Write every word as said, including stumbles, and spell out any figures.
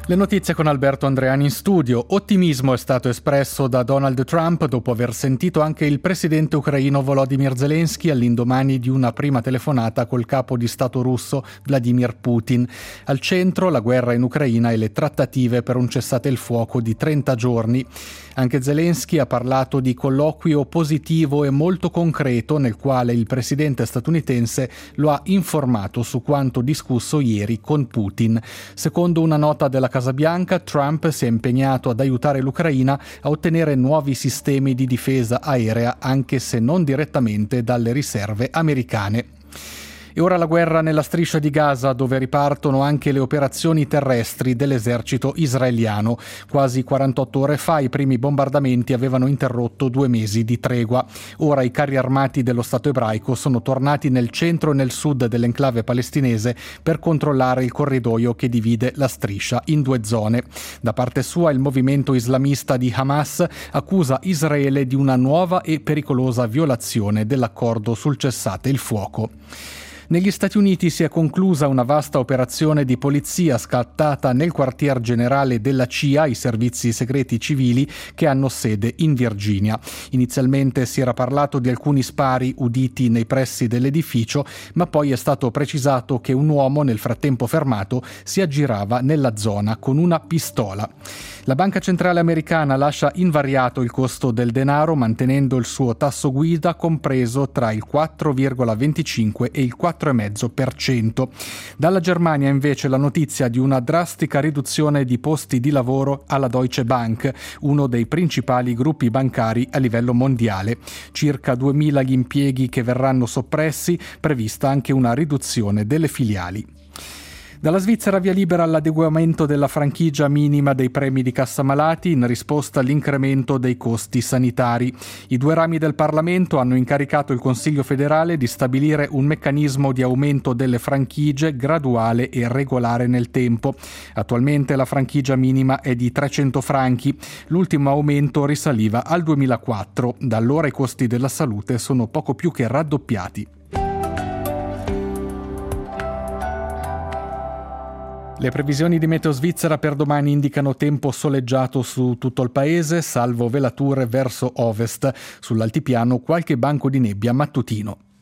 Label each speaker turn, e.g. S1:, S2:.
S1: Le notizie con Alberto Andreani in studio. Ottimismo è stato espresso da Donald Trump dopo aver sentito anche il presidente ucraino Volodymyr Zelensky all'indomani di una prima telefonata col capo di Stato russo Vladimir Putin. Al centro la guerra in Ucraina e le trattative per un cessate il fuoco di trenta giorni. Anche Zelensky ha parlato di colloquio positivo e molto concreto nel quale il presidente statunitense lo ha informato su quanto discusso ieri con Putin. Secondo una nota della Casa Bianca, Trump si è impegnato ad aiutare l'Ucraina a ottenere nuovi sistemi di difesa aerea, anche se non direttamente dalle riserve americane. E ora la guerra nella striscia di Gaza, dove ripartono anche le operazioni terrestri dell'esercito israeliano. Quasi quarantotto ore fa i primi bombardamenti avevano interrotto due mesi di tregua. Ora i carri armati dello Stato ebraico sono tornati nel centro e nel sud dell'enclave palestinese per controllare il corridoio che divide la striscia in due zone. Da parte sua il movimento islamista di Hamas accusa Israele di una nuova e pericolosa violazione dell'accordo sul cessate il fuoco. Negli Stati Uniti si è conclusa una vasta operazione di polizia scattata nel quartier generale della C I A, i servizi segreti civili, che hanno sede in Virginia. Inizialmente si era parlato di alcuni spari uditi nei pressi dell'edificio, ma poi è stato precisato che un uomo, nel frattempo fermato, si aggirava nella zona con una pistola. La Banca Centrale Americana lascia invariato il costo del denaro, mantenendo il suo tasso guida compreso tra il quattro virgola venticinque e il quattro virgola cinque per cento. Dalla Germania invece la notizia di una drastica riduzione di posti di lavoro alla Deutsche Bank, uno dei principali gruppi bancari a livello mondiale. Circa duemila gli impieghi che verranno soppressi, prevista anche una riduzione delle filiali. Dalla Svizzera via libera all'adeguamento della franchigia minima dei premi di cassa malati in risposta all'incremento dei costi sanitari. I due rami del Parlamento hanno incaricato il Consiglio federale di stabilire un meccanismo di aumento delle franchigie graduale e regolare nel tempo. Attualmente la franchigia minima è di trecento franchi. L'ultimo aumento risaliva al duemilaquattro. Da allora i costi della salute sono poco più che raddoppiati. Le previsioni di Meteo Svizzera per domani indicano tempo soleggiato su tutto il paese, salvo velature verso ovest. Sull'altipiano qualche banco di nebbia mattutino.